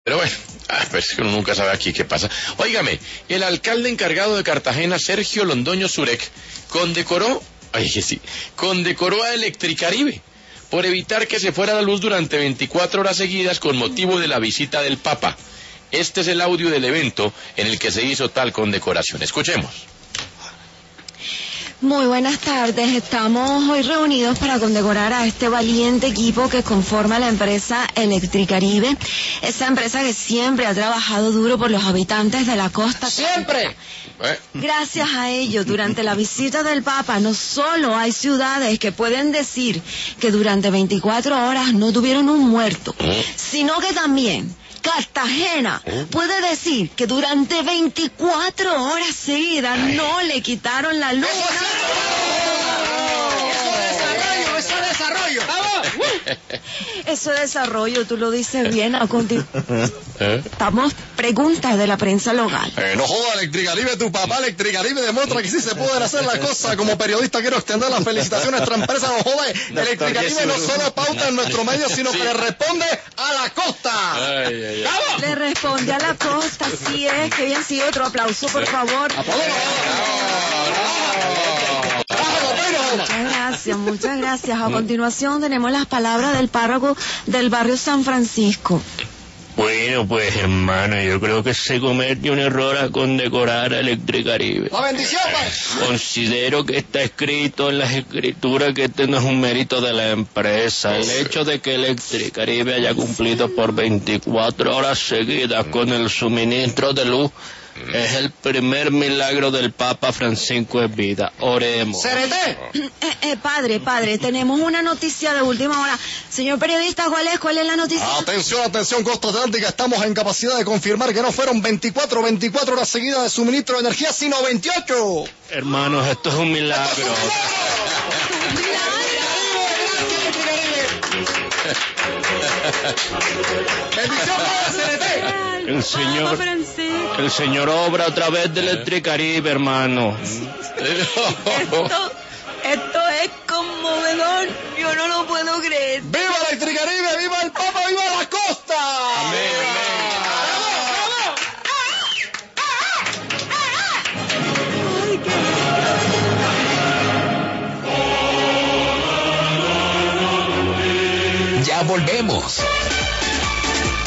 Pero bueno, pues uno nunca sabe aquí qué pasa. Óigame, el alcalde encargado de Cartagena, Sergio Londoño Surek, condecoró a Electricaribe por evitar que se fuera la luz durante 24 horas seguidas con motivo de la visita del Papa. Este es el audio del evento en el que se hizo tal condecoración. Escuchemos. Muy buenas tardes, estamos hoy reunidos para condecorar a este valiente equipo que conforma la empresa Electricaribe, esa empresa que siempre ha trabajado duro por los habitantes de la costa. ¡Siempre! Gracias a ello, durante la visita del Papa, no solo hay ciudades que pueden decir que durante 24 horas no tuvieron un muerto, sino que también Cartagena puede decir que durante 24 horas seguidas no le quitaron la luz. ¡Eso es desarrollo! ¡Vamos! Eso es desarrollo, tú lo dices bien. Estamos preguntas de la prensa local. No joda, Electricaribe, tu papá Electricaribe demuestra que sí se pueden hacer las cosas. Como periodista quiero extender las felicitaciones a nuestra empresa. No joda, Electricaribe no solo pauta en nuestro medio, sino que le responde a la costa. ¡Vamos! Le responde a la costa, así es. Que bien, sí, otro aplauso, por favor. Muchas gracias. A continuación tenemos las palabras del párroco del barrio San Francisco. Bueno, pues hermano, yo creo que se cometió un error a condecorar a Electricaribe. ¡La bendición, pues! Considero que está escrito en las escrituras que este no es un mérito de la empresa. El hecho de que Electricaribe haya cumplido por 24 horas seguidas con el suministro de luz es el primer milagro del Papa Francisco en vida. Oremos. ¡Serete! Padre, tenemos una noticia de última hora. Señor periodista, ¿cuál es la noticia? Atención, Costa Atlántica, estamos en capacidad de confirmar que no fueron 24 horas seguidas de suministro de energía, sino 28. Hermanos, esto es un milagro. ¡Bendición para CNT! El Señor obra a través de Electricaribe, hermano. Esto es conmovedor. Yo no lo puedo creer. ¡Viva Electricaribe! ¡Viva el Papa! ¡Viva la costa! Amén. Ay, qué... Ya volvemos.